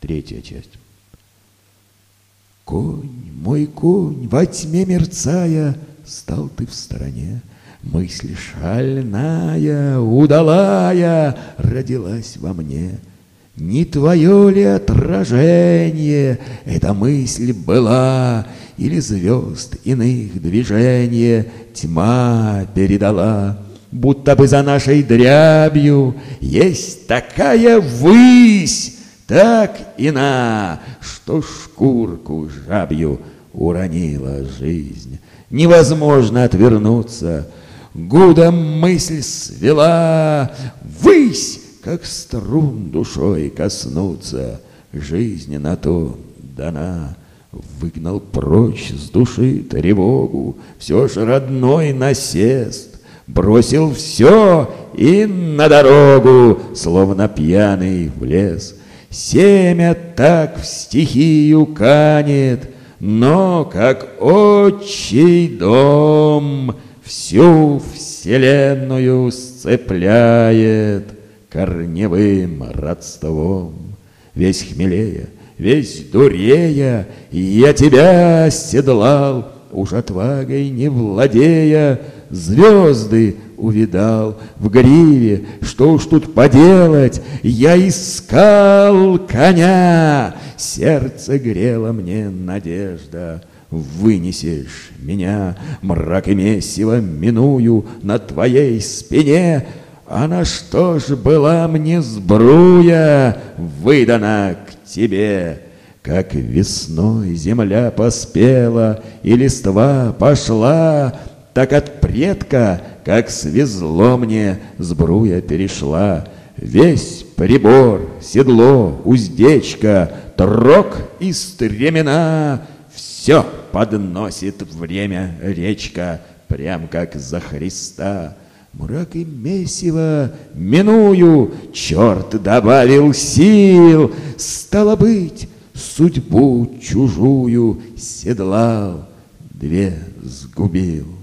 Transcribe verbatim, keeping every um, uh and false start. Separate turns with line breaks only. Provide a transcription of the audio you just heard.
Третья часть. Конь, мой конь, во тьме мерцая, стал ты в стороне. Мысль шальная, удалая, родилась во мне. Не твое ли отражение эта мысль была, или звезд иных движение тьма передала? Будто бы за нашей дрябью есть такая высь, так ина, что шкурку жабью уронила жизнь. Невозможно отвернуться, гудом мысль свела, высь, как струн душой коснуться, жизнь на то дана. Выгнал прочь с души тревогу, все ж родной насест, бросил все и на дорогу, словно пьяный в лес. Семя так в стихию канет, но как отчий дом всю вселенную сцепляет корневым родством. Весь хмелея, весь дурея, я тебя седлал, уж отвагой не владея, звезды увидал в гриве. Что уж тут поделать, я искал коня, сердце грело мне надежда. Вынесешь меня, мрак и месиво миную на твоей спине. А на что ж была мне сбруя выдана к тебе? Как весной земля поспела и листва пошла, так от предка, как свезло мне, сбруя перешла. Весь прибор, седло, уздечка, трог и стремена — все подносит время речка, прям как за Христа. Мрак и месиво миную, черт добавил сил. Стало быть, судьбу чужую седлал, две сгубил.